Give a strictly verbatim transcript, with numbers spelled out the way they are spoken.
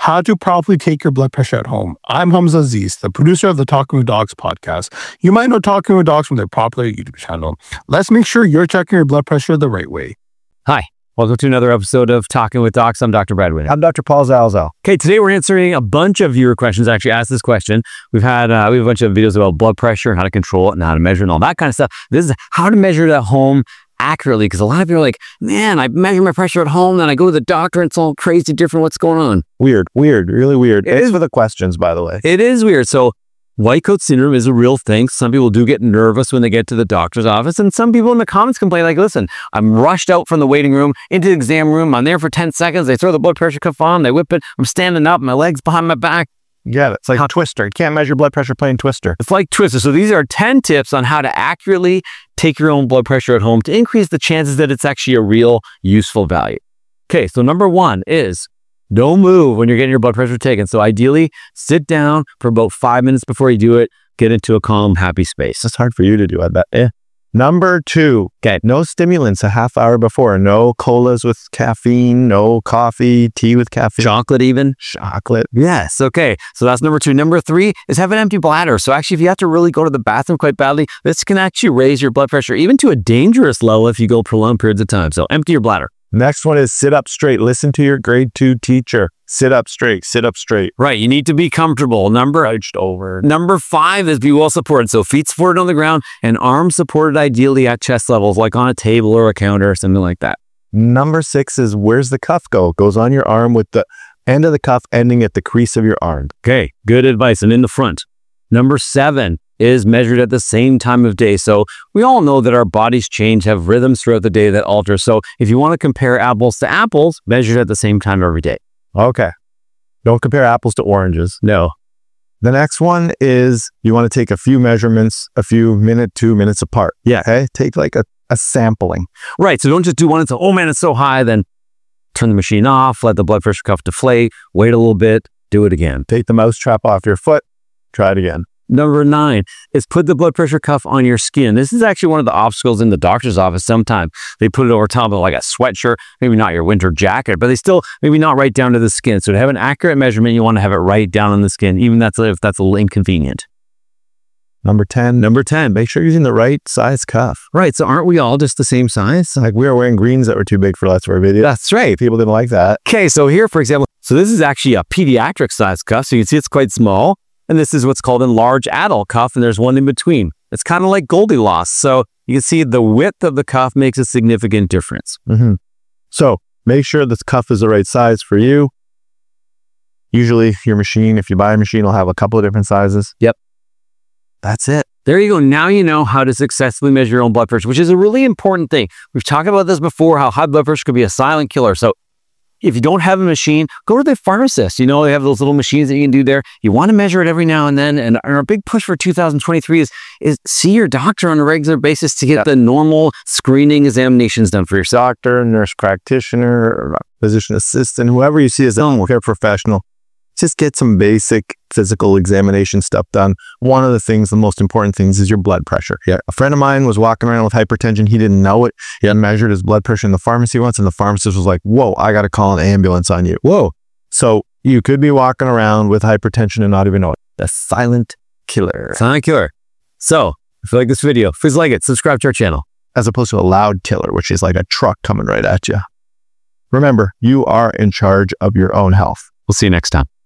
how to properly take your blood pressure at home. I'm Hamza Aziz, the producer of the Talking with Docs podcast. You might know Talking with Docs from their popular YouTube channel. Let's make sure you're checking your blood pressure the right way. Hi, welcome to another episode of Talking with Docs. I'm Doctor Brad Winner. I'm Doctor Paul Zalzal. Okay, today we're answering a bunch of viewer questions. I actually asked this question. We've had uh, we have a bunch of videos about blood pressure and how to control it and how to measure it and all that kind of stuff. This is how to measure it at home accurately, because a lot of people are like, man, I measure my pressure at home, then I go to the doctor and it's all crazy different. What's going on? Weird, weird, really weird. It Thanks is for the questions, by the way. It is weird. So white coat syndrome is a real thing. Some people do get nervous when they get to the doctor's office. And some people in the comments complain like, listen, I'm rushed out from the waiting room into the exam room. I'm there for ten seconds. They throw the blood pressure cuff on. They whip it. I'm standing up. My legs behind my back. Yeah, it's like How- Twister. You can't measure blood pressure playing Twister. It's like Twister. So these are ten tips on how to accurately take your own blood pressure at home to increase the chances that it's actually a real useful value. Okay, so number one is don't move when you're getting your blood pressure taken. So ideally, sit down for about five minutes before you do it. Get into a calm, happy space. It's hard for you to do, I bet. Yeah. Number two, Okay. no stimulants a half hour before. No colas with caffeine, no coffee, tea with caffeine, Chocolate even. chocolate. Yes. Okay. So that's number two. Number three is have an empty bladder. So actually, if you have to really go to the bathroom quite badly, this can actually raise your blood pressure even to a dangerous level if you go prolonged periods of time. So empty your bladder. Next one is sit up straight. Listen to your grade two teacher. Sit up straight, sit up straight. Right. You need to be comfortable. Number Crouched over. Number five is be well supported. So feet supported on the ground and arms supported ideally at chest levels, like on a table or a counter or something like that. Number six is where's the cuff go? Goes on your arm with the end of the cuff ending at the crease of your arm. Okay. Good advice. And in the front. Number seven is measured at the same time of day. So we all know that our bodies change, have rhythms throughout the day that alter. So if you want to compare apples to apples, measured at the same time every day. Okay. Don't compare apples to oranges. No. The next one is you want to take a few measurements, a few minute, two minutes apart. Yeah. Okay. Take like a, a sampling. Right. So don't just do one and say, oh man, it's so high. Then turn the machine off, let the blood pressure cuff deflate, wait a little bit, do it again. Take the mouse trap off your foot. Try it again. Number nine is put the blood pressure cuff on your skin. This is actually one of the obstacles in the doctor's office. Sometimes they put it over top of like a sweatshirt, maybe not your winter jacket, but they still maybe not right down to the skin. So to have an accurate measurement, you want to have it right down on the skin, even that's if that's a little inconvenient. Number ten. Number ten. Make sure you're using the right size cuff. Right. So aren't we all just the same size? Like we were wearing greens that were too big for lots of our videos. That's right. People didn't like that. Okay. So here, for example, so this is actually a pediatric size cuff. So you can see it's quite small. And this is what's called a large adult cuff, and there's one in between. It's kind of like Goldilocks. So you can see the width of the cuff makes a significant difference. Mm-hmm. So make sure this cuff is the right size for you. Usually your machine, if you buy a machine, will have a couple of different sizes. Yep. That's it. There you go. Now you know how to successfully measure your own blood pressure, which is a really important thing. We've talked about this before, how high blood pressure could be a silent killer. So if you don't have a machine, go to the pharmacist. You know, they have those little machines that you can do there. You want to measure it every now and then. And our big push for two thousand twenty-three is, is see your doctor on a regular basis to get Yeah. the normal screening examinations done for yourself. Doctor, nurse practitioner, or physician assistant, whoever you see as a home care professional, just get some basic physical examination stuff done. One of the things, the most important things is your blood pressure. Yeah. A friend of mine was walking around with hypertension. He didn't know it. He had measured his blood pressure in the pharmacy once, and the pharmacist was like, whoa, I got to call an ambulance on you. Whoa. So you could be walking around with hypertension and not even know it. The silent killer. Silent killer. So if you like this video, please like it, subscribe to our channel. As opposed to a loud killer, which is like a truck coming right at you. Remember, you are in charge of your own health. We'll see you next time.